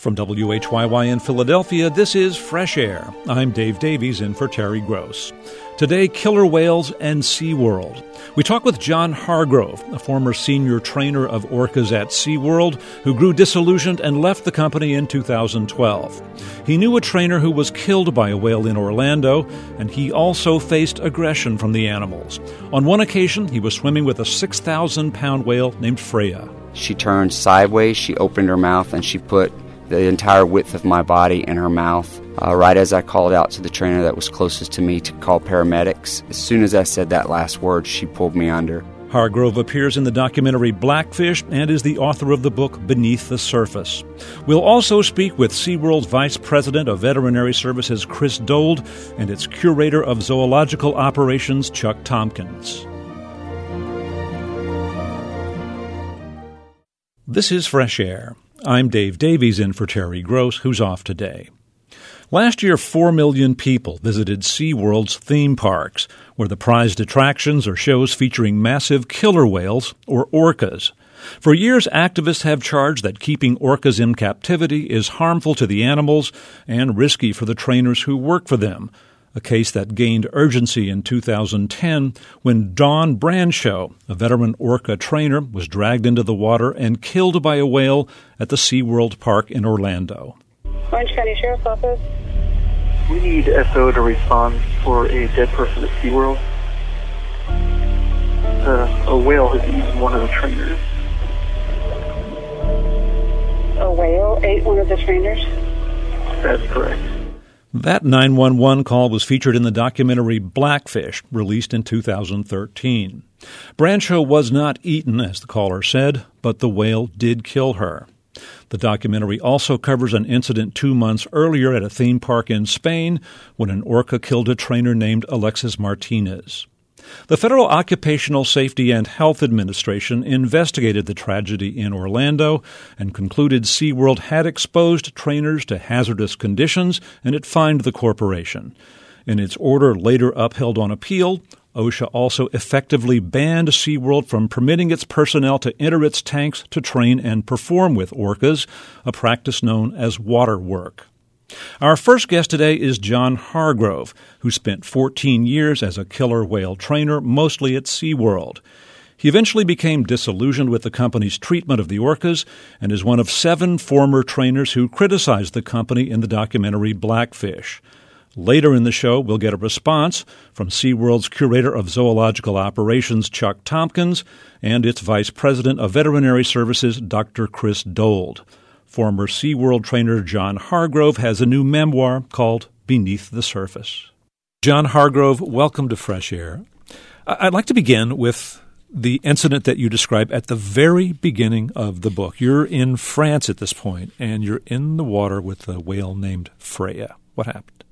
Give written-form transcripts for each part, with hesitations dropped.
From WHYY in Philadelphia, this is Fresh Air. I'm Dave Davies in for Terry Gross. Today, killer whales and SeaWorld. We talk with John Hargrove, a former senior trainer of orcas at SeaWorld, who grew disillusioned and left the company in 2012. He knew a trainer who was killed by a whale in Orlando, and he also faced aggression from the animals. On one occasion, he was swimming with a 6,000-pound whale named Freya. She turned sideways, she opened her mouth, and she put the entire width of my body in her mouth. Right as I called out to the trainer that was closest to me to call paramedics, as soon as I said that last word, she pulled me under. Hargrove appears in the documentary Blackfish and is the author of the book Beneath the Surface. We'll also speak with SeaWorld's Vice President of Veterinary Services, Chris Dold, and its Curator of Zoological Operations, Chuck Tompkins. This is Fresh Air. I'm Dave Davies in for Terry Gross, who's off today. Last year, 4 million people visited SeaWorld's theme parks, where the prized attractions are shows featuring massive killer whales, or orcas. For years, activists have charged that keeping orcas in captivity is harmful to the animals and risky for the trainers who work for them, a case that gained urgency in 2010 when Dawn Brandshow, a veteran orca trainer, was dragged into the water and killed by a whale at the SeaWorld Park in Orlando. Orange County Sheriff's Office. We need SO to respond for a dead person at SeaWorld. A whale has eaten one of the trainers. A whale ate one of the trainers? That's correct. That 911 call was featured in the documentary Blackfish, released in 2013. Brandshow was not eaten, as the caller said, but the whale did kill her. The documentary also covers an incident 2 months earlier at a theme park in Spain when an orca killed a trainer named Alexis Martinez. The Federal Occupational Safety and Health Administration investigated the tragedy in Orlando and concluded SeaWorld had exposed trainers to hazardous conditions, and it fined the corporation. In its order later upheld on appeal, OSHA also effectively banned SeaWorld from permitting its personnel to enter its tanks to train and perform with orcas, a practice known as water work. Our first guest today is John Hargrove, who spent 14 years as a killer whale trainer, mostly at SeaWorld. He eventually became disillusioned with the company's treatment of the orcas and is one of 7 former trainers who criticized the company in the documentary Blackfish. Later in the show, we'll get a response from SeaWorld's Curator of Zoological Operations, Chuck Tompkins, and its Vice President of Veterinary Services, Dr. Chris Dold. Former SeaWorld trainer John Hargrove has a new memoir called Beneath the Surface. John Hargrove, welcome to Fresh Air. I'd like to begin with the incident that you describe at the very beginning of the book. You're in France at this point, and you're in the water with a whale named Freya. What happened?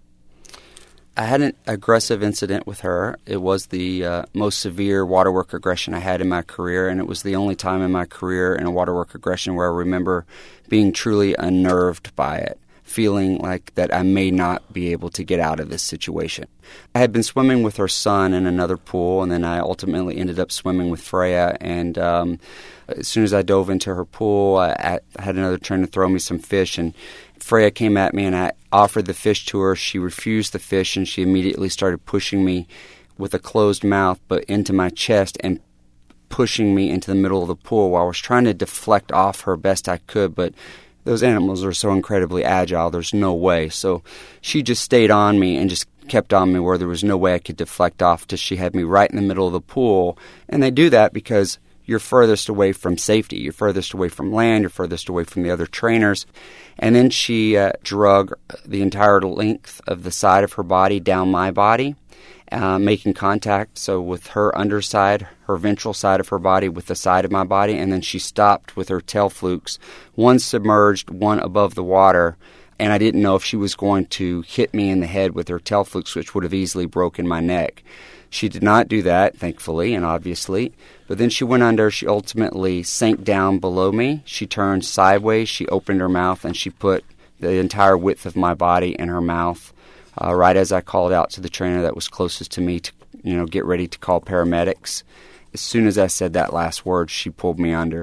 I had an aggressive incident with her. It was the most severe waterwork aggression I had in my career, and it was the only time in my career in a waterwork aggression where I remember being truly unnerved by it, feeling like that I may not be able to get out of this situation. I had been swimming with her son in another pool, and then I ultimately ended up swimming with Freya, and as soon as I dove into her pool, I had another trainer throw me some fish, and Freya came at me and I offered the fish to her. She refused the fish and she immediately started pushing me with a closed mouth but into my chest and pushing me into the middle of the pool while I was trying to deflect off her best I could, but those animals are so incredibly agile, there's no way. So she just stayed on me and just kept on me where there was no way I could deflect off till she had me right in the middle of the pool. And they do that because you're furthest away from safety. You're furthest away from land. You're furthest away from the other trainers. And then she drug the entire length of the side of her body down my body, making contact. So with her underside, her ventral side of her body with the side of my body. And then she stopped with her tail flukes, one submerged, one above the water. And I didn't know if she was going to hit me in the head with her tail flukes, which would have easily broken my neck. She did not do that, thankfully and obviously. But then she went under. She ultimately sank down below me. She turned sideways. She opened her mouth, and she put the entire width of my body in her mouth. Right as I called out to the trainer that was closest to me to, get ready to call paramedics. As soon as I said that last word, she pulled me under.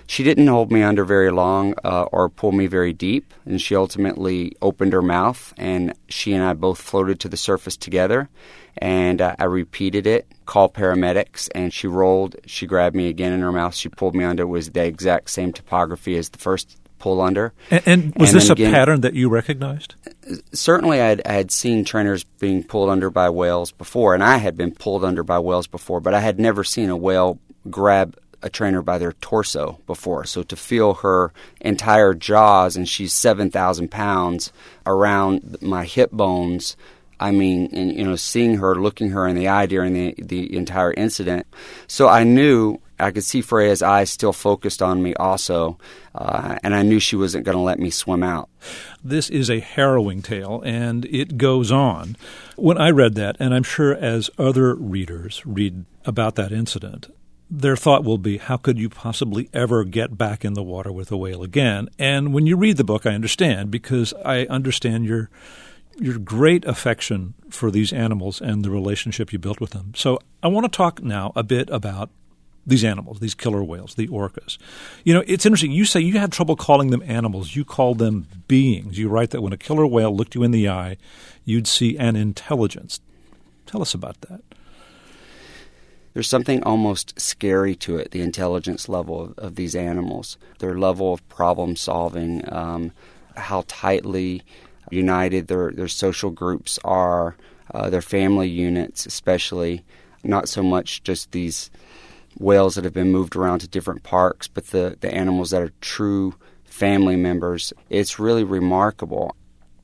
She didn't hold me under very long or pull me very deep, and she ultimately opened her mouth, and she and I both floated to the surface together, and I repeated it, called paramedics, and she rolled. She grabbed me again in her mouth. She pulled me under. It was the exact same topography as the first pull under. And was this a pattern that you recognized? Certainly I had seen trainers being pulled under by whales before, and I had been pulled under by whales before, but I had never seen a whale grab a trainer by their torso before. So to feel her entire jaws, and she's 7,000 pounds, around my hip bones, I mean, and, seeing her, looking her in the eye during the entire incident. So I knew, I could see Freya's eyes still focused on me also, and I knew she wasn't going to let me swim out. This is a harrowing tale, and it goes on. When I read that, and I'm sure as other readers read about that incident, their thought will be, how could you possibly ever get back in the water with a whale again? And when you read the book, I understand, because I understand your great affection for these animals and the relationship you built with them. So I want to talk now a bit about these animals, these killer whales, the orcas. It's interesting. You say you had trouble calling them animals. You call them beings. You write that when a killer whale looked you in the eye, you'd see an intelligence. Tell us about that. There's something almost scary to it, the intelligence level of these animals, their level of problem solving, how tightly united their social groups are, their family units especially, not so much just these whales that have been moved around to different parks, but the animals that are true family members. It's really remarkable.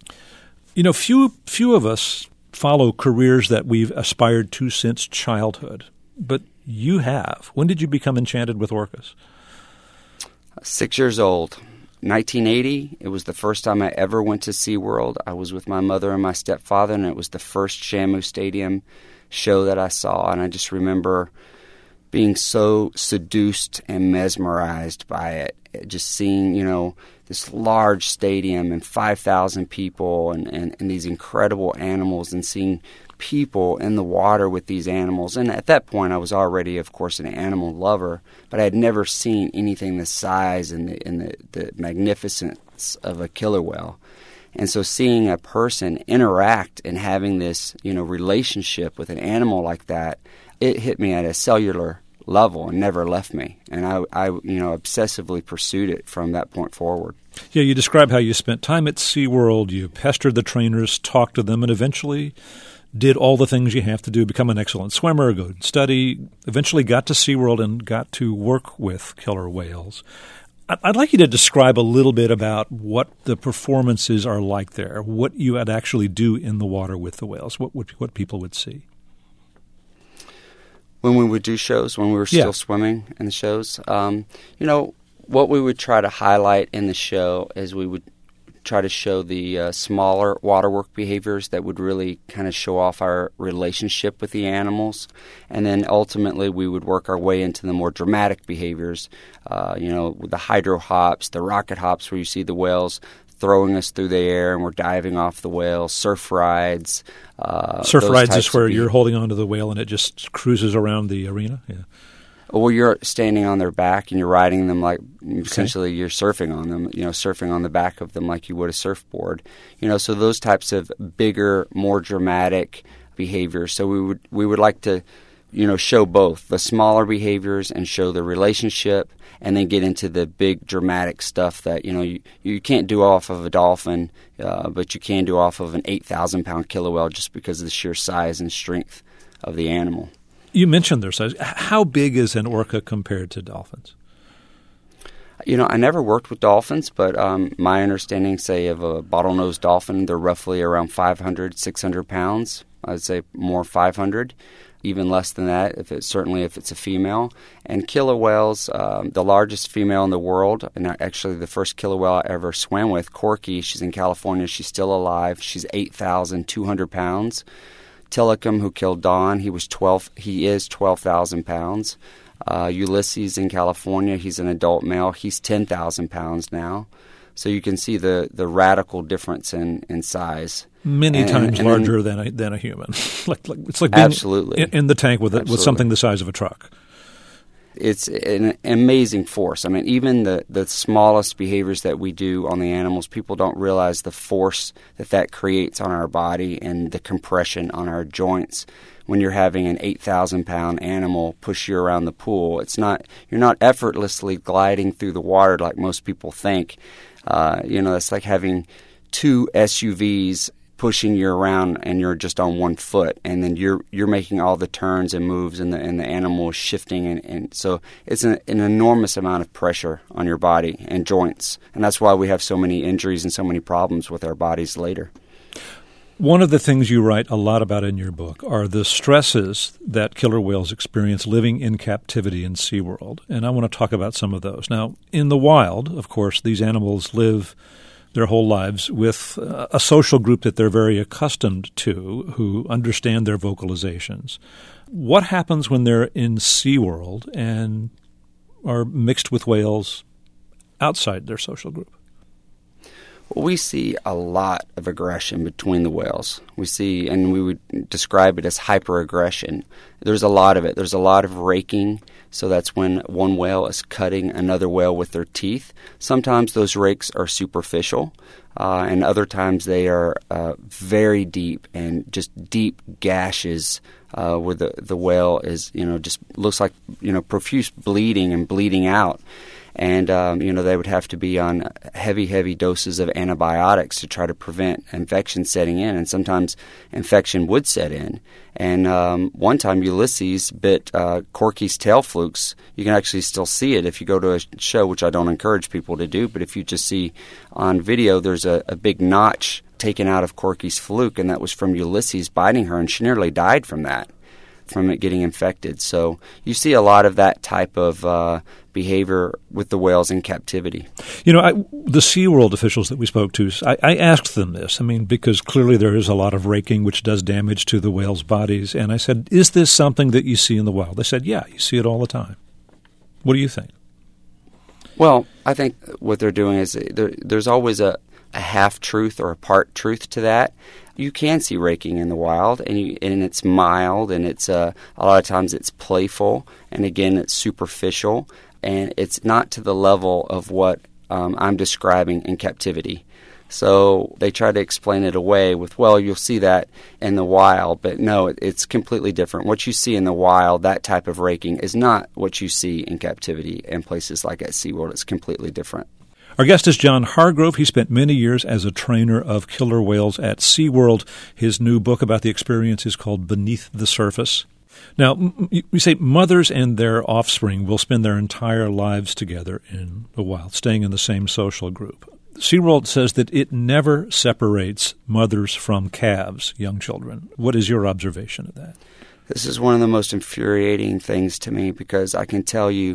Few of us follow careers that we've aspired to since childhood, but you have. When did you become enchanted with orcas? 6 years old. 1980, it was the first time I ever went to SeaWorld. I was with my mother and my stepfather, and it was the first Shamu Stadium show that I saw, and I just remember being so seduced and mesmerized by it. Just seeing, this large stadium and 5,000 people and these incredible animals, and seeing people in the water with these animals. And at that point, I was already, of course, an animal lover, but I had never seen anything the size and the magnificence of a killer whale. And so seeing a person interact and having this, relationship with an animal like that, it hit me at a cellular level and never left me. And I obsessively pursued it from that point forward. Yeah, you describe how you spent time at SeaWorld, you pestered the trainers, talked to them, and eventually did all the things you have to do, become an excellent swimmer, go study, eventually got to SeaWorld and got to work with killer whales. I'd like you to describe a little bit about what the performances are like there, what you would actually do in the water with the whales, what people would see. When we would do shows, when we were still swimming in the shows, what we would try to highlight in the show is we would try to show the smaller waterwork behaviors that would really kind of show off our relationship with the animals. And then ultimately we would work our way into the more dramatic behaviors, with the hydro hops, the rocket hops where you see the whales throwing us through the air and we're diving off the whale, surf rides. Surf rides is where you're holding onto the whale and it just cruises around the arena? Yeah. Well, you're standing on their back and you're riding them like essentially you're surfing on them, surfing on the back of them like you would a surfboard. So those types of bigger, more dramatic behaviors. So we would like to, show both the smaller behaviors and show the relationship, and then get into the big dramatic stuff that, you can't do off of a dolphin, but you can do off of an 8,000-pound killer whale just because of the sheer size and strength of the animal. You mentioned their size. How big is an orca compared to dolphins? I never worked with dolphins, but my understanding, say, of a bottlenose dolphin, they're roughly around 500, 600 pounds. I'd say more 500, even less than that, if it's a female. And killer whales, the largest female in the world, and actually the first killer whale I ever swam with, Corky, she's in California, she's still alive. She's 8,200 pounds. Tilikum, who killed Don, he is 12,000 pounds. Ulysses in California, he's an adult male. He's 10,000 pounds now. So you can see the radical difference in size. Many times larger than a human. It's like being absolutely in the tank with something the size of a truck. It's an amazing force. I mean, even the smallest behaviors that we do on the animals, people don't realize the force that creates on our body and the compression on our joints. When you're having an 8,000-pound animal push you around the pool, you're not effortlessly gliding through the water like most people think. It's like having two SUVs pushing you around and you're just on one foot, and then you're making all the turns and moves, and the animal is shifting, and so it's an enormous amount of pressure on your body and joints, and that's why we have so many injuries and so many problems with our bodies later. One of the things you write a lot about in your book are the stresses that killer whales experience living in captivity in SeaWorld, and I want to talk about some of those. Now, in the wild, of course, these animals live their whole lives with a social group that they're very accustomed to, who understand their vocalizations. What happens when they're in SeaWorld and are mixed with whales outside their social group? Well, we see a lot of aggression between the whales. We see, and we would describe it as hyperaggression. There's a lot of it. There's a lot of raking. So that's when one whale is cutting another whale with their teeth. Sometimes those rakes are superficial, and other times they are very deep, and just deep gashes where the whale is, just looks like, profuse bleeding and bleeding out. And, they would have to be on heavy doses of antibiotics to try to prevent infection setting in. And sometimes infection would set in. And one time Ulysses bit Corky's tail flukes. You can actually still see it if you go to a show, which I don't encourage people to do. But if you just see on video, there's a big notch taken out of Corky's fluke, and that was from Ulysses biting her, and she nearly died from that, from it getting infected. So you see a lot of that type of behavior with the whales in captivity. The SeaWorld officials that we spoke to, I asked them this, because clearly there is a lot of raking which does damage to the whales' bodies, and I said, is this something that you see in the wild? They said, yeah, you see it all the time. What do you think? Well, I think what they're doing is there's always a half-truth or a part-truth to that. You can see raking in the wild, and it's mild, and it's a lot of times it's playful, and again, it's superficial, and it's not to the level of what I'm describing in captivity. So they try to explain it away with, well, you'll see that in the wild, but no, it's completely different. What you see in the wild, that type of raking, is not what you see in captivity in places like at SeaWorld. It's completely different. Our guest is John Hargrove. He spent many years as a trainer of killer whales at SeaWorld. His new book about the experience is called Beneath the Surface. Now, we say mothers and their offspring will spend their entire lives together in the wild, staying in the same social group. SeaWorld says that it never separates mothers from calves, young children. What is your observation of that? This is one of the most infuriating things to me, because I can tell you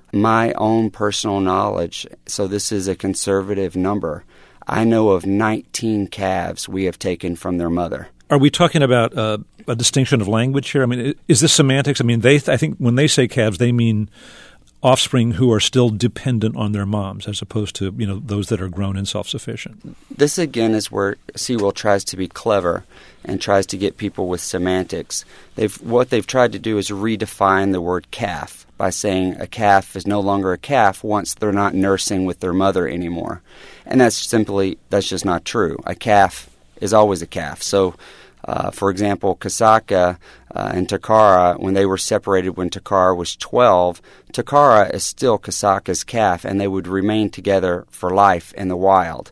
my own personal knowledge, so this is a conservative number, I know of 19 calves we have taken from their mother. Are we talking about a distinction of language here? Is this semantics? I think when they say calves, they mean offspring who are still dependent on their moms, as opposed to those that are grown and self-sufficient. This again is where SeaWorld tries to be clever and tries to get people with semantics. What they've tried to do is redefine the word calf by saying a calf is no longer a calf once they're not nursing with their mother anymore, and that's just not true. A calf is always a calf. So, for example, Kasaka and Takara, when they were separated when Takara was 12, Takara is still Kasaka's calf, and they would remain together for life in the wild.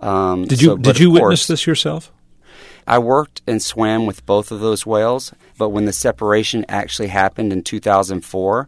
Did you witness this yourself? I worked and swam with both of those whales, but when the separation actually happened in 2004,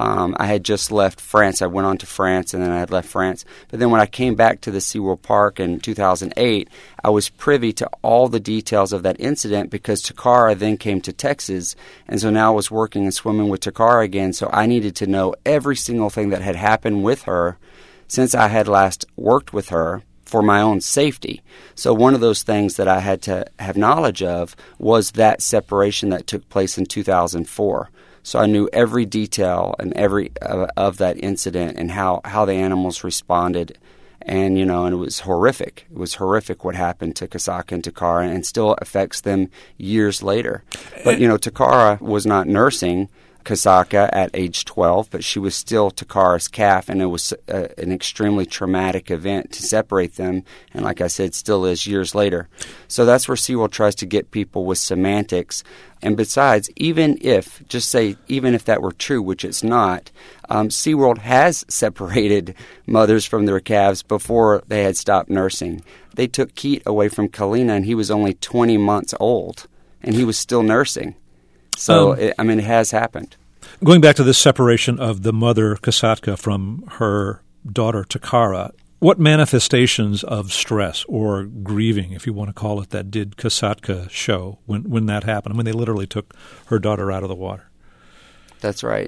I had just left France. I went on to France, and then I had left France. But then when I came back to the SeaWorld Park in 2008, I was privy to all the details of that incident, because Takara then came to Texas, and so now I was working and swimming with Takara again, so I needed to know every single thing that had happened with her since I had last worked with her, for my own safety. So one of those things that I had to have knowledge of was that separation that took place in 2004. So I knew every detail and every of that incident and how the animals responded. And, and it was horrific. It was horrific what happened to Kasaka and Takara, and still affects them years later. But, Takara was not nursing. Kasaka at age 12, but she was still Takara's calf, and it was an extremely traumatic event to separate them, and like I said, still is years later. So that's where SeaWorld tries to get people with semantics. And besides, even if that were true, which it's not, SeaWorld has separated mothers from their calves before they had stopped nursing. They took Keat away from Kalina, and he was only 20 months old, and he was still nursing. So, it has happened. Going back to this separation of the mother, Kasaka, from her daughter, Takara, what manifestations of stress or grieving, if you want to call it that, did Kasaka show when that happened, when they literally took her daughter out of the water? That's right.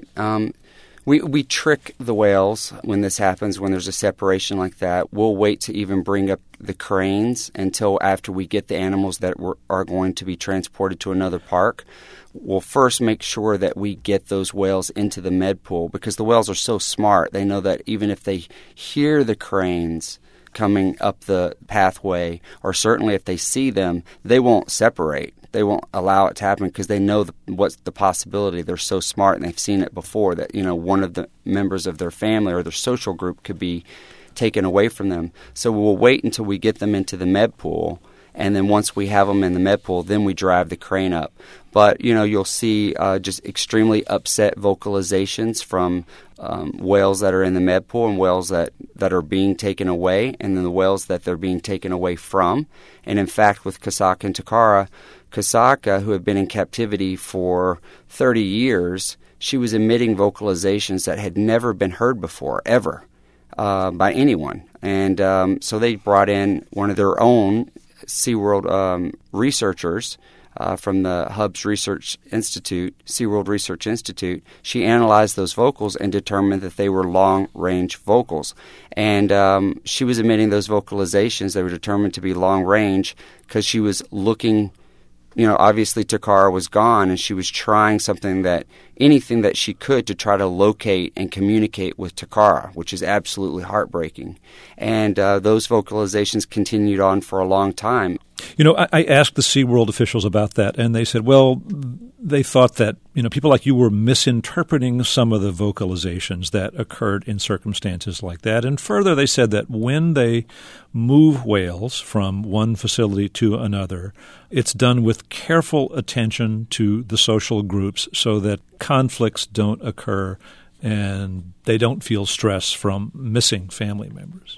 We trick the whales when this happens, when there's a separation like that. We'll wait to even bring up the cranes until after we get the animals that are going to be transported to another park. We'll first make sure that we get those whales into the med pool, because the whales are so smart. They know that even if they hear the cranes coming up the pathway, or certainly if they see them, they won't separate. They won't allow it to happen because they know what's the possibility. They're so smart, and they've seen it before, that one of the members of their family or their social group could be taken away from them. So we'll wait until we get them into the med pool, and then once we have them in the med pool, then we drive the crane up. But, you'll see just extremely upset vocalizations from whales that are in the med pool and whales that are being taken away, and then the whales that they're being taken away from. And in fact, with Kasaka and Takara, Kasaka, who had been in captivity for 30 years, she was emitting vocalizations that had never been heard before, ever, by anyone. And so they brought in one of their own SeaWorld researchers from the Hubs Research Institute, SeaWorld Research Institute. She analyzed those vocals and determined that they were long-range vocals. And she was emitting those vocalizations. They were determined to be long-range because she was looking, obviously Takara was gone, and she was trying anything that she could to try to locate and communicate with Takara, which is absolutely heartbreaking. And those vocalizations continued on for a long time. I asked the SeaWorld officials about that, and they said, well, they thought that, people like you were misinterpreting some of the vocalizations that occurred in circumstances like that. And further, they said that when they move whales from one facility to another, it's done with careful attention to the social groups so that conflicts don't occur and they don't feel stress from missing family members.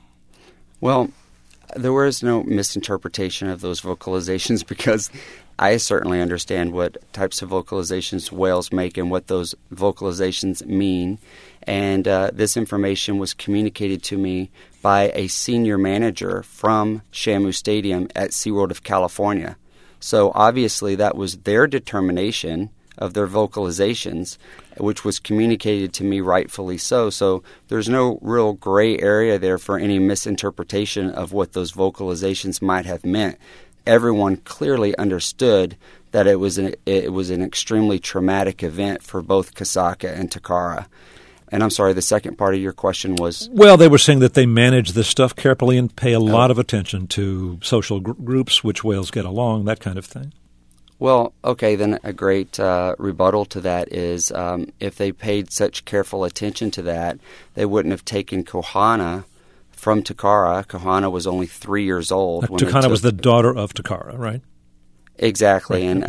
Well, there was no misinterpretation of those vocalizations, because I certainly understand what types of vocalizations whales make and what those vocalizations mean. And this information was communicated to me by a senior manager from Shamu Stadium at SeaWorld of California. So obviously that was their determination of their vocalizations, which was communicated to me rightfully so. So there's no real gray area there for any misinterpretation of what those vocalizations might have meant. Everyone clearly understood that it was an extremely traumatic event for both Kasaka and Takara. And I'm sorry, the second part of your question was? Well, they were saying that they manage this stuff carefully and pay a lot of attention to social groups, which whales get along, that kind of thing. Well, okay, then a great rebuttal to that is if they paid such careful attention to that, they wouldn't have taken Kohana from Takara. Kohana was only 3 years old. Takana was the daughter of Takara, right? Exactly, right.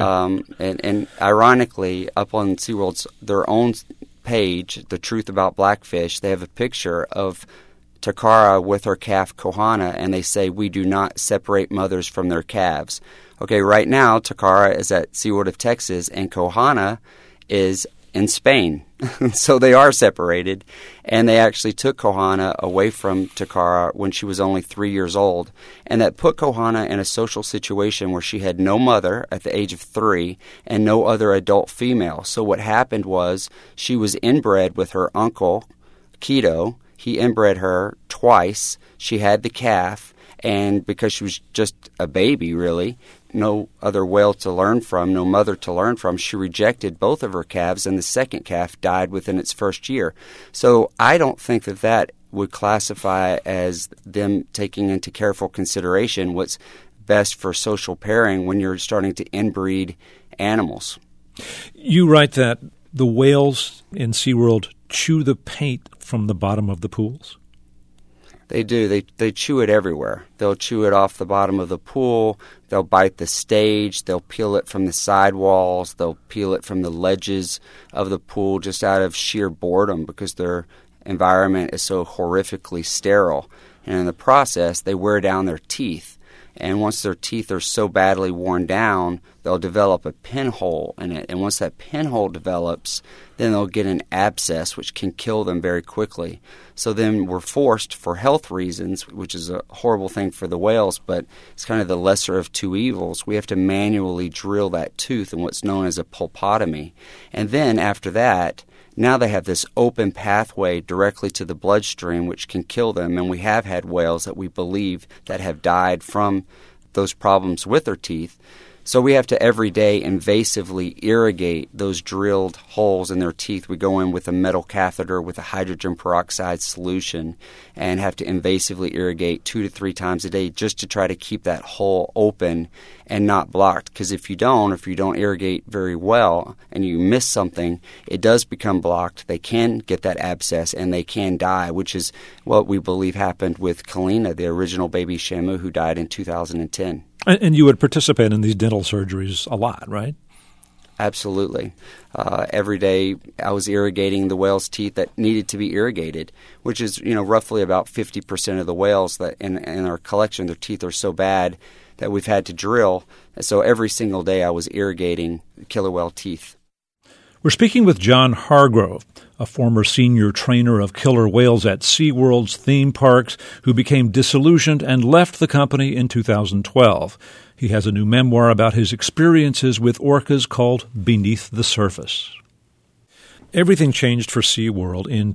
And ironically, up on SeaWorld's their own page, The Truth About Blackfish, they have a picture of Takara with her calf Kohana, and they say, "We do not separate mothers from their calves." Okay, right now, Takara is at SeaWorld of Texas, and Kohana is in Spain. So they are separated, and they actually took Kohana away from Takara when she was only 3 years old, and that put Kohana in a social situation where she had no mother at the age of 3 and no other adult female. So what happened was she was inbred with her uncle, Keto. He inbred her twice. She had the calf, and because she was just a baby, really, no other whale to learn from, no mother to learn from, she rejected both of her calves, and the second calf died within its first year. So I don't think that would classify as them taking into careful consideration what's best for social pairing when you're starting to inbreed animals. You write that the whales in SeaWorld chew the paint from the bottom of the pools? They do. They chew it everywhere. They'll chew it off the bottom of the pool. They'll bite the stage. They'll peel it from the sidewalls. They'll peel it from the ledges of the pool just out of sheer boredom because their environment is so horrifically sterile. And in the process, they wear down their teeth. And once their teeth are so badly worn down, they'll develop a pinhole in it. And once that pinhole develops, then they'll get an abscess, which can kill them very quickly. So then we're forced, for health reasons, which is a horrible thing for the whales, but it's kind of the lesser of two evils. We have to manually drill that tooth in what's known as a pulpotomy. And then after that, now they have this open pathway directly to the bloodstream, which can kill them. And we have had whales that we believe that have died from those problems with their teeth. So we have to every day invasively irrigate those drilled holes in their teeth. We go in with a metal catheter with a hydrogen peroxide solution and have to invasively irrigate 2 to 3 times a day just to try to keep that hole open and not blocked. Because if you don't irrigate very well and you miss something, it does become blocked. They can get that abscess and they can die, which is what we believe happened with Kalina, the original baby Shamu who died in 2010. And you would participate in these dental surgeries a lot, right? Absolutely. Every day I was irrigating the whale's teeth that needed to be irrigated, which is, roughly about 50% of the whales that in our collection, their teeth are so bad that we've had to drill. So every single day I was irrigating killer whale teeth. We're speaking with John Hargrove, a former senior trainer of killer whales at SeaWorld's theme parks who became disillusioned and left the company in 2012. He has a new memoir about his experiences with orcas called Beneath the Surface. Everything changed for SeaWorld in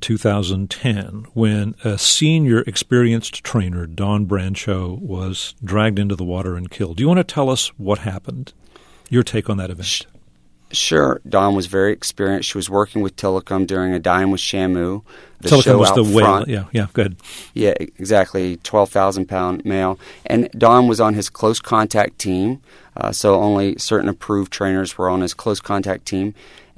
2010 when a senior experienced trainer, Dawn Brancheau, was dragged into the water and killed. Do you want to tell us what happened? Your take on that event? Sure. Dawn was very experienced. She was working with Tilikum during a Dine with Shamu. Tilikum was the whale. Yeah, good. Yeah, exactly. 12,000-pound male. And Dawn was on his close contact team, so only certain approved trainers were on his close contact team.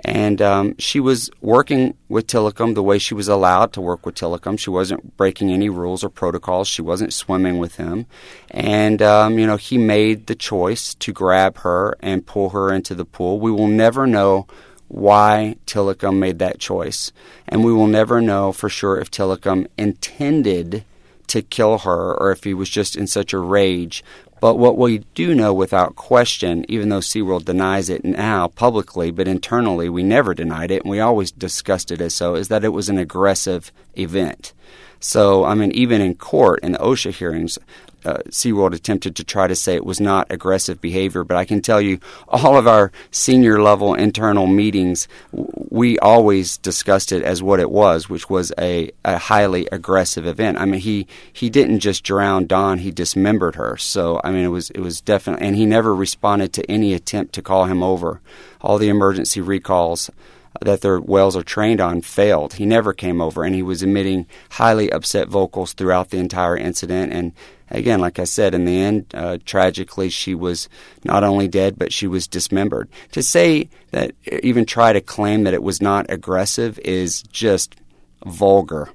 And she was working with Tilikum the way she was allowed to work with Tilikum. She wasn't breaking any rules or protocols. She wasn't swimming with him. And, he made the choice to grab her and pull her into the pool. We will never know why Tilikum made that choice. And we will never know for sure if Tilikum intended to kill her or if he was just in such a rage. But what we do know without question, even though SeaWorld denies it now publicly, but internally we never denied it, and we always discussed it as so, is that it was an aggressive event. So, even in court, in the OSHA hearings, SeaWorld attempted to try to say it was not aggressive behavior, but I can tell you all of our senior-level internal meetings, we always discussed it as what it was, which was a highly aggressive event. He didn't just drown Dawn, he dismembered her. So, it was definitely, and he never responded to any attempt to call him over. All the emergency recalls that their whales are trained on failed. He never came over, and he was emitting highly upset vocals throughout the entire incident. And again, like I said, in the end, tragically, she was not only dead, but she was dismembered. To say that, even try to claim that it was not aggressive is just vulgar.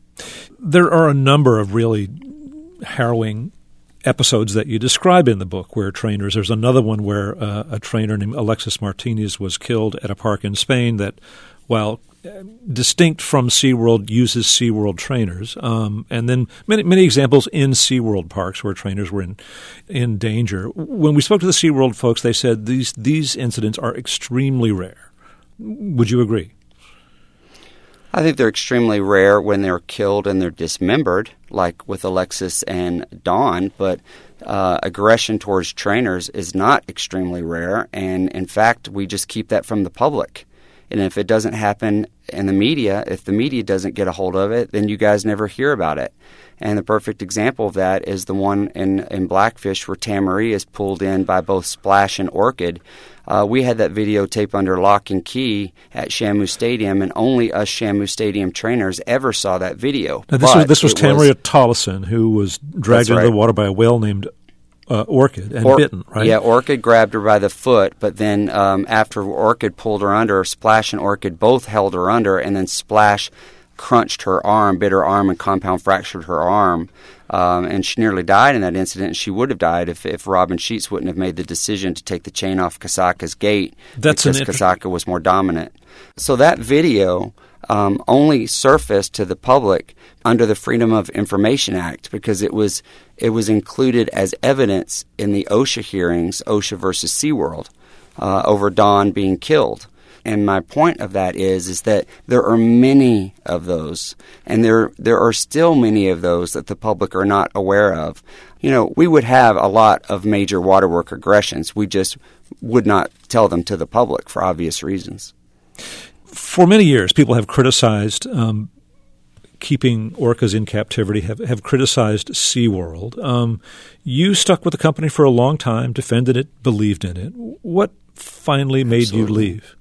There are a number of really harrowing episodes that you describe in the book where trainers, there's another one where a trainer named Alexis Martinez was killed at a park in Spain that, while distinct from SeaWorld, uses SeaWorld trainers. And then many examples in SeaWorld parks where trainers were in danger. When we spoke to the SeaWorld folks, they said these incidents are extremely rare. Would you agree? I think they're extremely rare when they're killed and they're dismembered, like with Alexis and Dawn, but aggression towards trainers is not extremely rare, and in fact, we just keep that from the public. And if it doesn't happen in the media, if the media doesn't get a hold of it, then you guys never hear about it. And the perfect example of that is the one in Blackfish where Tamarie is pulled in by both Splash and Orchid. We had that videotape under lock and key at Shamu Stadium, and only us Shamu Stadium trainers ever saw that video. Now, this was Tamarie Tollison, who was dragged into the water by a whale named Orchid and bitten, right? Yeah, Orchid grabbed her by the foot, but then after Orchid pulled her under, Splash and Orchid both held her under, and then Splash crunched her arm, bit her arm, and compound fractured her arm. And she nearly died in that incident. She would have died if Robin Sheets wouldn't have made the decision to take the chain off Kasaka's gate because Kasaka was more dominant. So that video only surfaced to the public under the Freedom of Information Act because it was included as evidence in the OSHA hearings, OSHA versus SeaWorld, over Dawn being killed. And my point of that is that there are many of those, and there are still many of those that the public are not aware of. You know, we would have a lot of major waterwork aggressions. We just would not tell them to the public for obvious reasons. For many years, people have criticized keeping orcas in captivity, have criticized SeaWorld. You stuck with the company for a long time, defended it, believed in it. What finally made you leave?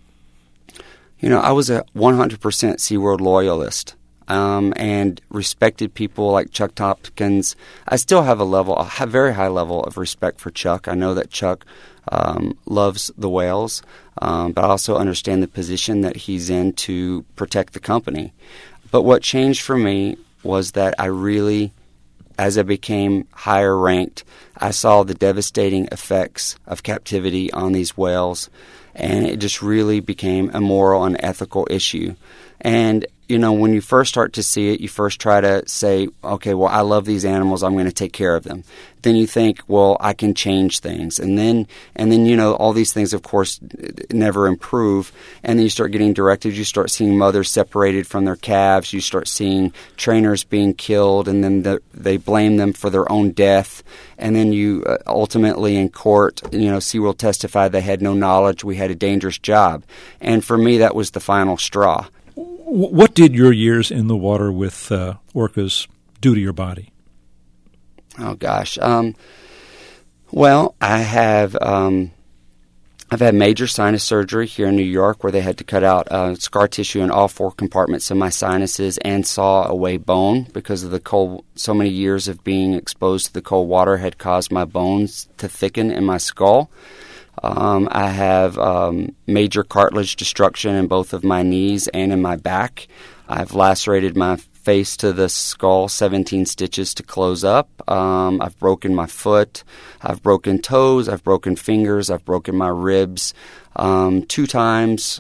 You know, I was a 100% SeaWorld loyalist and respected people like Chuck Tompkins. I still have a very high level of respect for Chuck. I know that Chuck loves the whales, but I also understand the position that he's in to protect the company. But what changed for me was that I really, as I became higher ranked, I saw the devastating effects of captivity on these whales, and it just really became a moral and ethical issue. And, you know, when you first start to see it, you first try to say, okay, well, I love these animals, I'm going to take care of them. Then you think, well, I can change things. And then, you know, all these things, of course, never improve. And then you start getting directives. You start seeing mothers separated from their calves. You start seeing trainers being killed, and then they blame them for their own death. And then you ultimately in court, you know, SeaWorld testified they had no knowledge, we had a dangerous job. And for me, that was the final straw. What did your years in the water with orcas do to your body? Oh gosh. Well, I've had major sinus surgery here in New York where they had to cut out scar tissue in all 4 compartments of my sinuses and saw away bone because of the cold. So many years of being exposed to the cold water had caused my bones to thicken in my skull. I have major cartilage destruction in both of my knees and in my back. I've lacerated my face to the skull, 17 stitches to close up. I've broken my foot. I've broken toes. I've broken fingers. I've broken my ribs 2 times.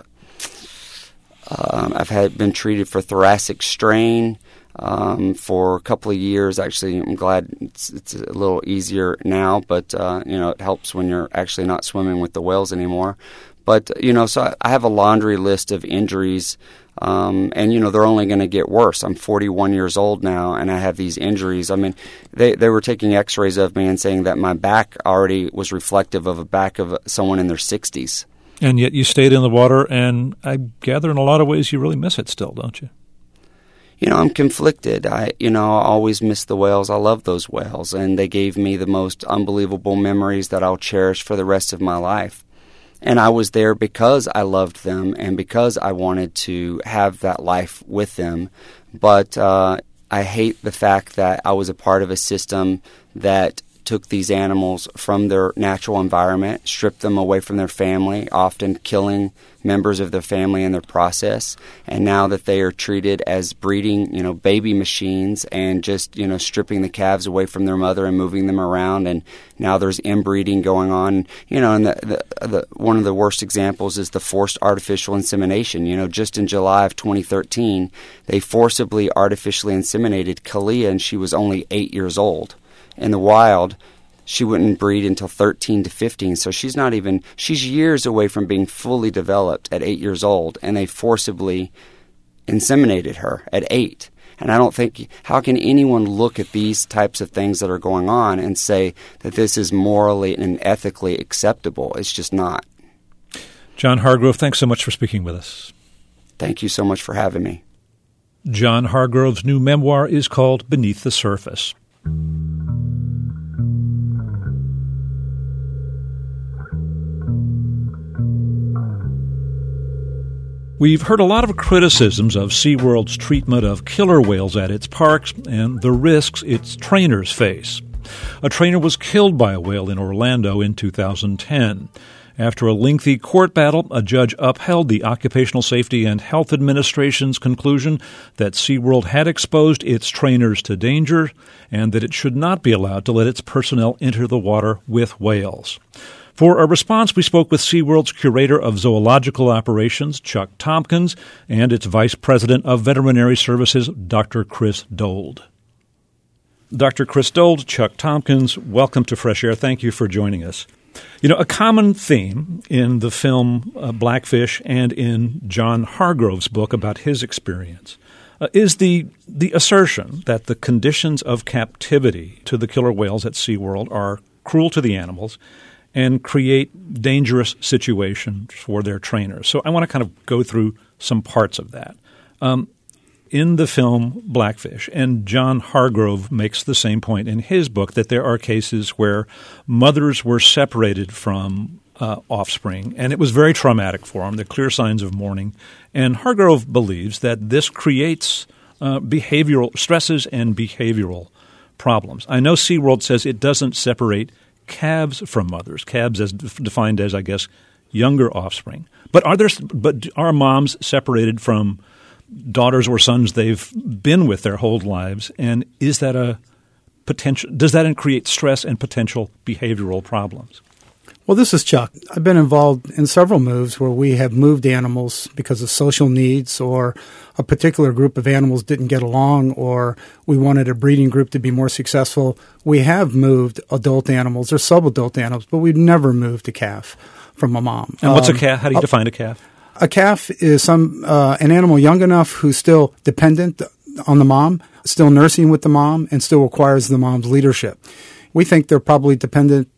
I've been treated for thoracic strain for a couple of years. Actually, I'm glad it's a little easier now, but you know, it helps when you're actually not swimming with the whales anymore. But you know, so I have a laundry list of injuries, and you know, they're only going to get worse. I'm 41 years old now, and I have these injuries. I mean, they were taking X-rays of me and saying that my back already was reflective of a back of someone in their 60s. And yet you stayed in the water, and I gather in a lot of ways you really miss it still, don't you? You know, I'm conflicted. I always miss the whales. I love those whales, and they gave me the most unbelievable memories that I'll cherish for the rest of my life. And I was there because I loved them and because I wanted to have that life with them. But I hate the fact that I was a part of a system that took these animals from their natural environment, stripped them away from their family, often killing members of their family in their process. And now that they are treated as breeding, you know, baby machines and just, you know, stripping the calves away from their mother and moving them around. And now there's inbreeding going on. You know, and the one of the worst examples is the forced artificial insemination. You know, just in July of 2013, they forcibly artificially inseminated Kalia, and she was only 8 years old. In the wild, she wouldn't breed until 13 to 15, so she's years away from being fully developed at 8 years old, and they forcibly inseminated her at 8. And I don't think, how can anyone look at these types of things that are going on and say that this is morally and ethically acceptable? It's just not. John Hargrove, thanks so much for speaking with us. Thank you so much for having me. John Hargrove's new memoir is called Beneath the Surface. We've heard a lot of criticisms of SeaWorld's treatment of killer whales at its parks and the risks its trainers face. A trainer was killed by a whale in Orlando in 2010. After a lengthy court battle, a judge upheld the Occupational Safety and Health Administration's conclusion that SeaWorld had exposed its trainers to danger and that it should not be allowed to let its personnel enter the water with whales. For a response, we spoke with SeaWorld's Curator of Zoological Operations, Chuck Tompkins, and its Vice President of Veterinary Services, Dr. Chris Dold. Dr. Chris Dold, Chuck Tompkins, welcome to Fresh Air. Thank you for joining us. You know, a common theme in the film Blackfish and in John Hargrove's book about his experience is the assertion that the conditions of captivity to the killer whales at SeaWorld are cruel to the animals and create dangerous situations for their trainers. So I want to kind of go through some parts of that. In the film Blackfish, and John Hargrove makes the same point in his book, that there are cases where mothers were separated from offspring, and it was very traumatic for them. There are clear signs of mourning. And Hargrove believes that this creates behavioral stresses and behavioral problems. I know SeaWorld says it doesn't separate calves from mothers, calves as defined as, I guess, younger offspring. But are moms separated from daughters or sons they've been with their whole lives, and is that a potential? Does that create stress and potential behavioral problems? Well, this is Chuck. I've been involved in several moves where we have moved animals because of social needs, or a particular group of animals didn't get along, or we wanted a breeding group to be more successful. We have moved adult animals or subadult animals, but we've never moved a calf from a mom. And what's a calf? How do you define a calf? A calf is an animal young enough who's still dependent on the mom, still nursing with the mom, and still requires the mom's leadership. We think they're probably dependent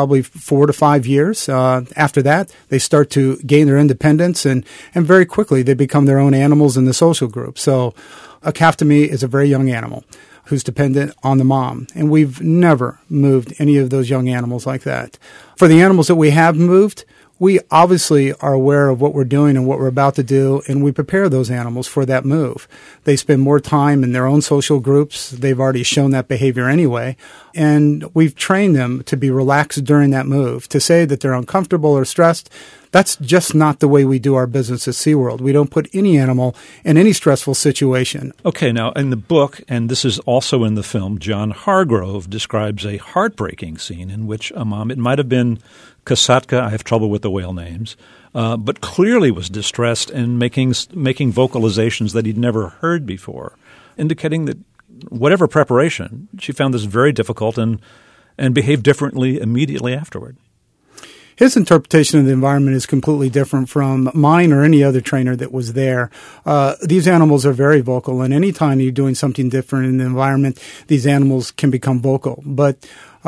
4 to 5 years. After that, they start to gain their independence, and very quickly they become their own animals in the social group. So a calf to me is a very young animal who's dependent on the mom. And we've never moved any of those young animals like that. For the animals that we have moved, we obviously are aware of what we're doing and what we're about to do, and we prepare those animals for that move. They spend more time in their own social groups. They've already shown that behavior anyway, and we've trained them to be relaxed during that move. To say that they're uncomfortable or stressed, that's just not the way we do our business at SeaWorld. We don't put any animal in any stressful situation. Okay, now in the book, and this is also in the film, John Hargrove describes a heartbreaking scene in which a mom, it might have been Kasatka, I have trouble with the whale names, but clearly was distressed and making vocalizations that he'd never heard before, indicating that whatever preparation, she found this very difficult and behaved differently immediately afterward. His interpretation of the environment is completely different from mine or any other trainer that was there. These animals are very vocal, and anytime you're doing something different in the environment, these animals can become vocal. But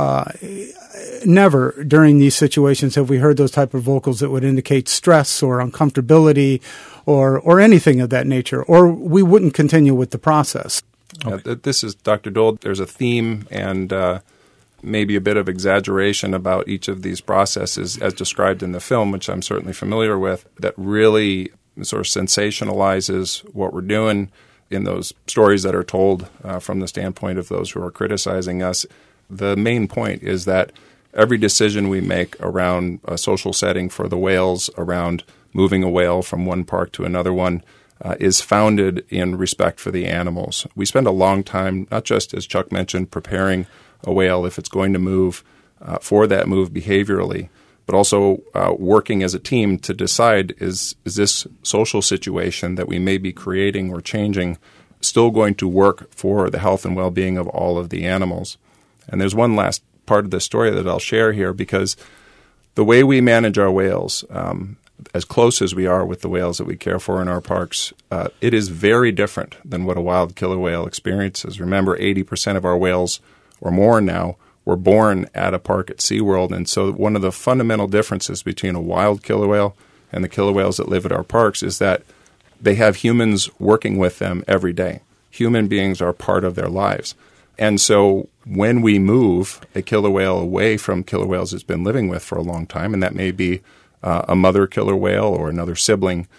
never during these situations have we heard those type of vocals that would indicate stress or uncomfortability or anything of that nature, or we wouldn't continue with the process. Okay. This is Dr. Dold. There's a theme and maybe a bit of exaggeration about each of these processes as described in the film, which I'm certainly familiar with, that really sort of sensationalizes what we're doing in those stories that are told from the standpoint of those who are criticizing us. The main point is that every decision we make around a social setting for the whales, around moving a whale from one park to another one, is founded in respect for the animals. We spend a long time, not just, as Chuck mentioned, preparing a whale if it's going to move for that move behaviorally, but also working as a team to decide is this social situation that we may be creating or changing still going to work for the health and well-being of all of the animals. And there's one last part of the story that I'll share here, because the way we manage our whales, as close as we are with the whales that we care for in our parks, it is very different than what a wild killer whale experiences. Remember, 80% of our whales or more now were born at a park at SeaWorld. And so one of the fundamental differences between a wild killer whale and the killer whales that live at our parks is that they have humans working with them every day. Human beings are part of their lives. And so when we move a killer whale away from killer whales it's been living with for a long time, and that may be a mother killer whale or another sibling,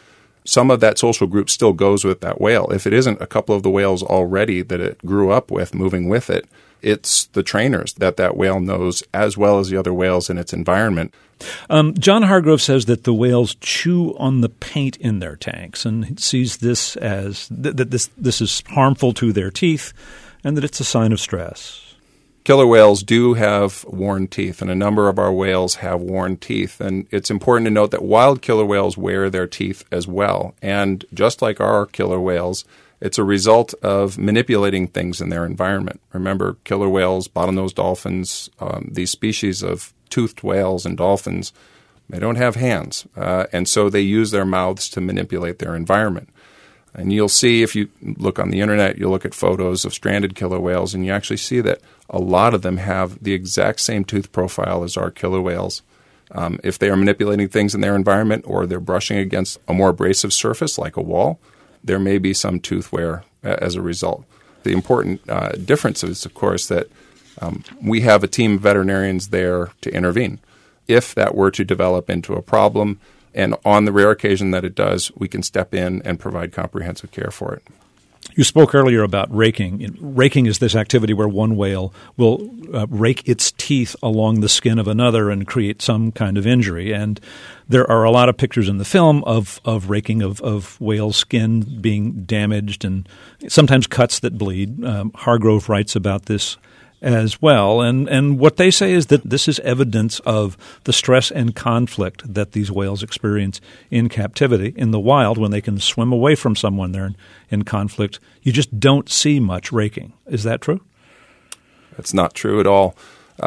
some of that social group still goes with that whale. If it isn't a couple of the whales already that it grew up with, moving with it, it's the trainers that whale knows as well as the other whales in its environment. John Hargrove says that the whales chew on the paint in their tanks and sees this as that this is harmful to their teeth and that it's a sign of stress. Killer whales do have worn teeth, and a number of our whales have worn teeth. And it's important to note that wild killer whales wear their teeth as well. And just like our killer whales, it's a result of manipulating things in their environment. Remember, killer whales, bottlenose dolphins, these species of toothed whales and dolphins, they don't have hands. And so they use their mouths to manipulate their environment. And you'll see, if you look on the internet, you'll look at photos of stranded killer whales, and you actually see that a lot of them have the exact same tooth profile as our killer whales. If they are manipulating things in their environment or they're brushing against a more abrasive surface like a wall, there may be some tooth wear as a result. The important difference is, of course, that we have a team of veterinarians there to intervene. If that were to develop into a problem, and on the rare occasion that it does, we can step in and provide comprehensive care for it. You spoke earlier about raking. Raking is this activity where one whale will rake its teeth along the skin of another and create some kind of injury. And there are a lot of pictures in the film of raking of whale skin being damaged and sometimes cuts that bleed. Hargrove writes about this as well. And what they say is that this is evidence of the stress and conflict that these whales experience in captivity. In the wild, when they can swim away from someone they're in conflict, you just don't see much raking. Is that true? That's not true at all.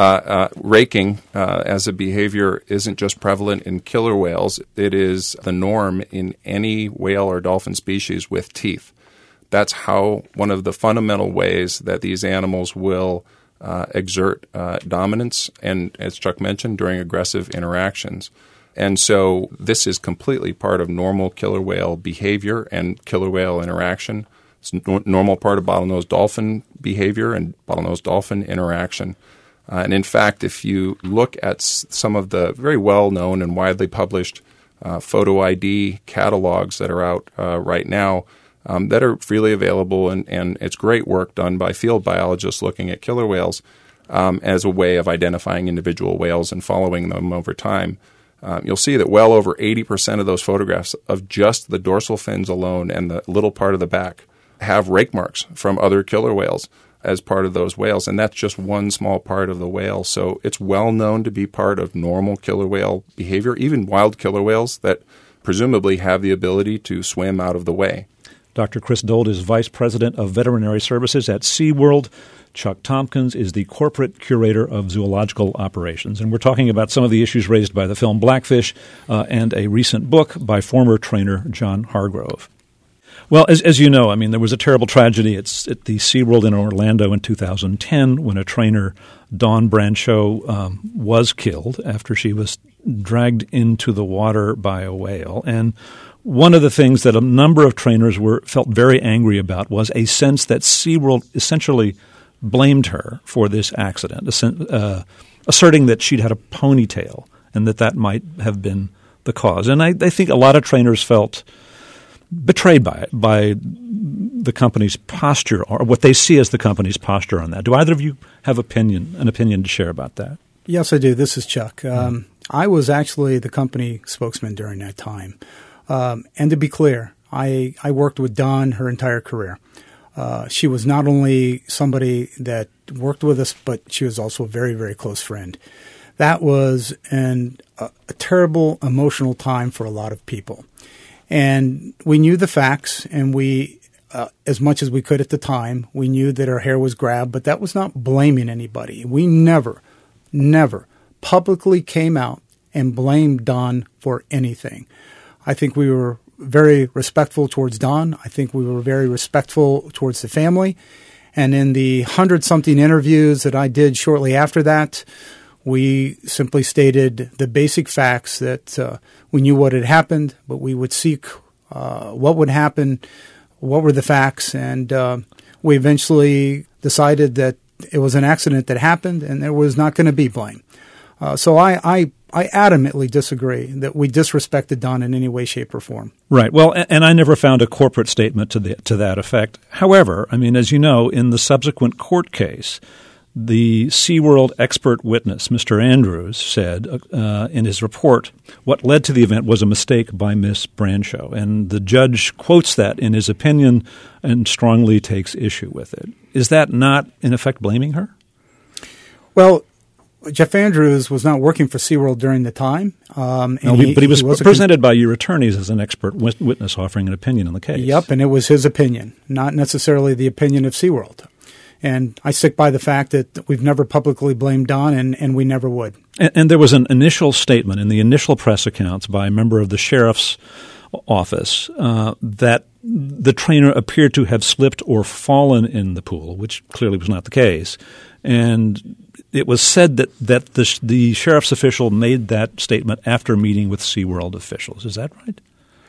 Raking as a behavior isn't just prevalent in killer whales. It is the norm in any whale or dolphin species with teeth. That's how one of the fundamental ways that these animals will exert dominance, and as Chuck mentioned, during aggressive interactions. And so this is completely part of normal killer whale behavior and killer whale interaction. It's normal part of bottlenose dolphin behavior and bottlenose dolphin interaction. And in fact, if you look at some of the very well-known and widely published photo ID catalogs that are out right now, that are freely available, and it's great work done by field biologists looking at killer whales as a way of identifying individual whales and following them over time. You'll see that well over 80% of those photographs of just the dorsal fins alone and the little part of the back have rake marks from other killer whales as part of those whales, and that's just one small part of the whale. So it's well known to be part of normal killer whale behavior, even wild killer whales that presumably have the ability to swim out of the way. Dr. Chris Dold is Vice President of Veterinary Services at SeaWorld. Chuck Tompkins is the Corporate Curator of Zoological Operations. And we're talking about some of the issues raised by the film Blackfish and a recent book by former trainer John Hargrove. Well, as you know, I mean, there was a terrible tragedy at the SeaWorld in Orlando in 2010 when a trainer, Dawn Brancheau, was killed after she was dragged into the water by a whale. And one of the things that a number of trainers felt very angry about was a sense that SeaWorld essentially blamed her for this accident, asserting that she'd had a ponytail and that might have been the cause. And I think a lot of trainers felt betrayed by it, by the company's posture, or what they see as the company's posture on that. Do either of you have an opinion to share about that? Yes, I do. This is Chuck. I was actually the company spokesman during that time. And to be clear, I worked with Dawn her entire career. She was not only somebody that worked with us, but she was also a very, very close friend. That was a terrible emotional time for a lot of people. And we knew the facts, and we, as much as we could at the time, we knew that her hair was grabbed, but that was not blaming anybody. We never publicly came out and blamed Dawn for anything. I think we were very respectful towards Dawn. I think we were very respectful towards the family. And in the 100-something interviews that I did shortly after that, we simply stated the basic facts that we knew what had happened, but we would seek what would happen, what were the facts, and we eventually decided that it was an accident that happened and there was not going to be blame. So I I adamantly disagree that we disrespected Don in any way, shape, or form. Right. Well, and I never found a corporate statement to that effect. However, I mean, as you know, in the subsequent court case, the SeaWorld expert witness, Mr. Andrews, said in his report what led to the event was a mistake by Miss Brancho. And the judge quotes that in his opinion and strongly takes issue with it. Is that not, in effect, blaming her? Well, Jeff Andrews was not working for SeaWorld during the time. But he was presented by your attorneys as an expert witness offering an opinion on the case. Yep, and it was his opinion, not necessarily the opinion of SeaWorld. And I stick by the fact that we've never publicly blamed Don, and we never would. And there was an initial statement in the initial press accounts by a member of the sheriff's office that the trainer appeared to have slipped or fallen in the pool, which clearly was not the case. And it was said that the sheriff's official made that statement after meeting with SeaWorld officials. Is that right?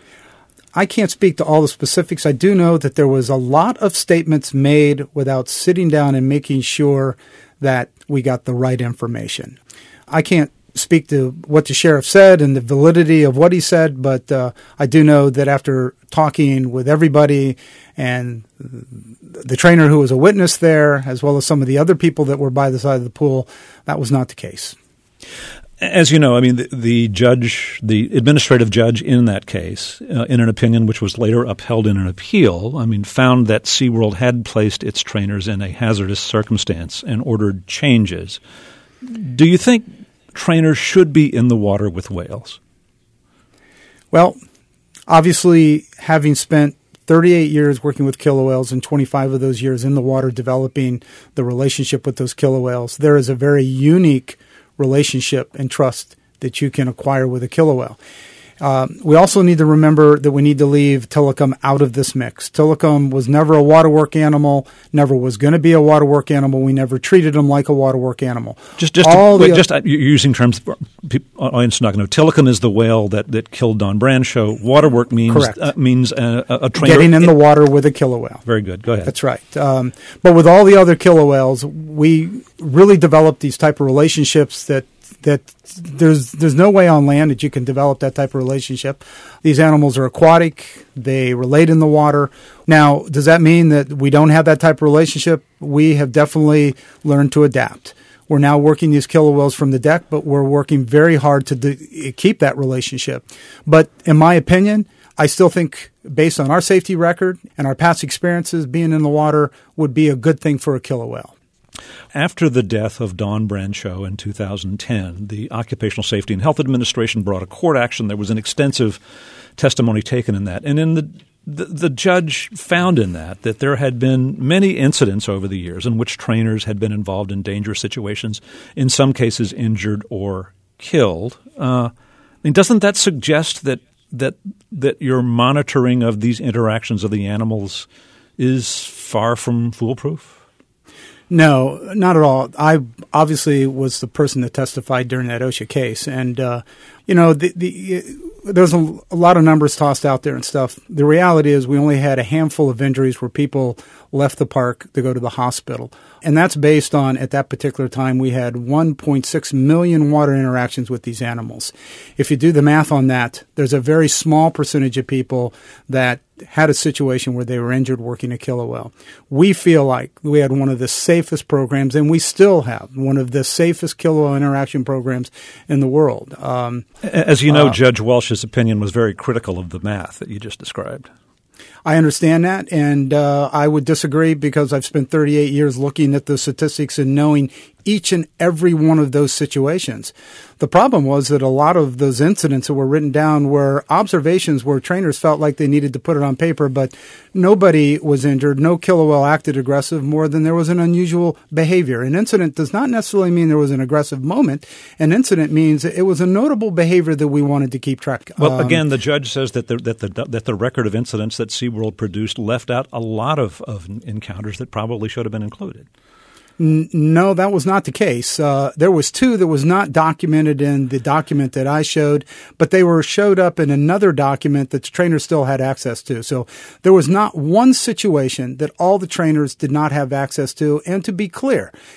I can't speak to all the specifics. I do know that there was a lot of statements made without sitting down and making sure that we got the right information. I can't speak to what the sheriff said and the validity of what he said, but I do know that after talking with everybody and the trainer who was a witness there, as well as some of the other people that were by the side of the pool, that was not the case. As you know, I mean, the administrative judge in that case, in an opinion which was later upheld in an appeal, I mean, found that SeaWorld had placed its trainers in a hazardous circumstance and ordered changes. Do you think trainers should be in the water with whales? Well, obviously, having spent 38 years working with killer whales and 25 of those years in the water developing the relationship with those killer whales, there is a very unique relationship and trust that you can acquire with a killer whale. We also need to remember that we need to leave Tilikum out of this mix. Tilikum was never a waterwork animal, never was going to be a waterwork animal. We never treated him like a waterwork animal. You're using terms audience not going to know. Tilikum is the whale that killed Don Brancho. Waterwork means a trainer getting in the water with a killer whale. Very good. Go ahead. That's right. But with all the other killer whales, we really developed these type of relationships that there's no way on land that you can develop that type of relationship. These animals are aquatic. They relate in the water. Now, does that mean that we don't have that type of relationship? We have definitely learned to adapt. We're now working these killer whales from the deck, but we're working very hard to keep that relationship. But in my opinion, I still think, based on our safety record and our past experiences, being in the water would be a good thing for a killer whale. After the death of Don Brancho in 2010, the Occupational Safety and Health Administration brought a court action. There was an extensive testimony taken in that. And in the judge found in that there had been many incidents over the years in which trainers had been involved in dangerous situations, in some cases injured or killed. I mean, doesn't that suggest that your monitoring of these interactions of the animals is far from foolproof? No, not at all. I obviously was the person that testified during that OSHA case. And, there's a lot of numbers tossed out there and stuff. The reality is we only had a handful of injuries where people left the park to go to the hospital. And that's based on, at that particular time, we had 1.6 million water interactions with these animals. If you do the math on that, there's a very small percentage of people that had a situation where they were injured working a killer whale. We feel like we had one of the safest programs, and we still have one of the safest killer whale interaction programs in the world. As you know, Judge Welsh's opinion was very critical of the math that you just described. I understand that, and I would disagree because I've spent 38 years looking at the statistics and knowing each and every one of those situations. The problem was that a lot of those incidents that were written down were observations where trainers felt like they needed to put it on paper, but nobody was injured. No killer whale acted aggressive more than there was an unusual behavior. An incident does not necessarily mean there was an aggressive moment. An incident means it was a notable behavior that we wanted to keep track of. Well, again, the judge says that the record of incidents that SeaWorld produced left out a lot of encounters that probably should have been included. No, that was not the case. There was two that was not documented in the document that I showed, but they showed up in another document that the trainers still had access to. So there was not one situation that all the trainers did not have access to. And to be clear,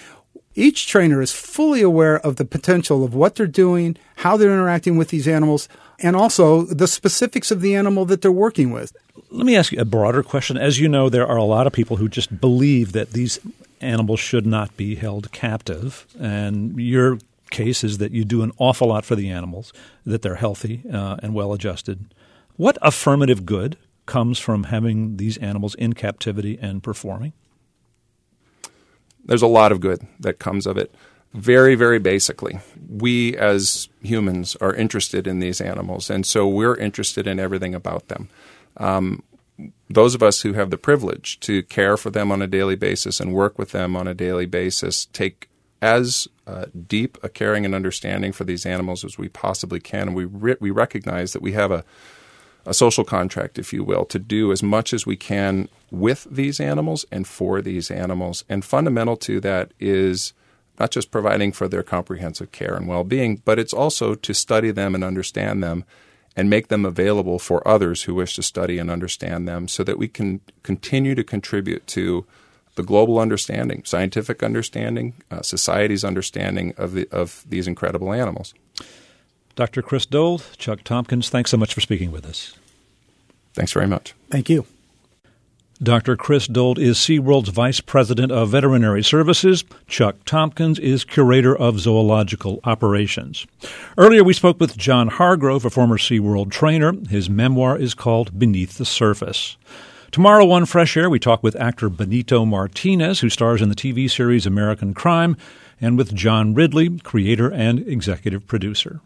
Each trainer is fully aware of the potential of what they're doing, how they're interacting with these animals, and also the specifics of the animal that they're working with. Let me ask you a broader question. As you know, there are a lot of people who just believe that these animals should not be held captive, and your case is that you do an awful lot for the animals, that they're healthy and well-adjusted. What affirmative good comes from having these animals in captivity and performing? There's a lot of good that comes of it. Very, very basically, we as humans are interested in these animals, and so we're interested in everything about them. Those of us who have the privilege to care for them on a daily basis and work with them on a daily basis take as deep a caring and understanding for these animals as we possibly can, and we recognize that we have a social contract, if you will, to do as much as we can with these animals and for these animals. And fundamental to that is not just providing for their comprehensive care and well-being, but it's also to study them and understand them and make them available for others who wish to study and understand them so that we can continue to contribute to the global understanding, scientific understanding, society's understanding of these incredible animals. Dr. Chris Dold, Chuck Tompkins, thanks so much for speaking with us. Thanks very much. Thank you. Dr. Chris Dold is SeaWorld's Vice President of Veterinary Services. Chuck Tompkins is Curator of Zoological Operations. Earlier we spoke with John Hargrove, a former SeaWorld trainer. His memoir is called Beneath the Surface. Tomorrow on Fresh Air, we talk with actor Benito Martinez, who stars in the TV series American Crime, and with John Ridley, creator and executive producer.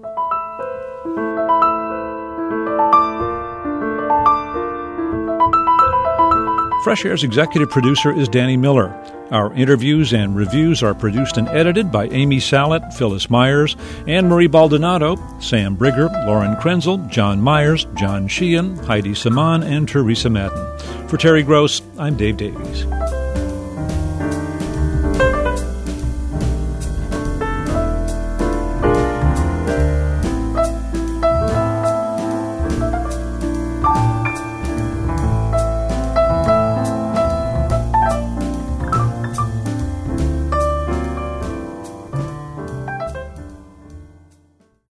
Fresh Air's executive producer is Danny Miller. Our interviews and reviews are produced and edited by Amy Sallet, Phyllis Myers, Anne-Marie Baldonado, Sam Brigger, Lauren Krenzel, John Myers, John Sheehan, Heidi Saman, and Teresa Madden. For Terry Gross, I'm Dave Davies.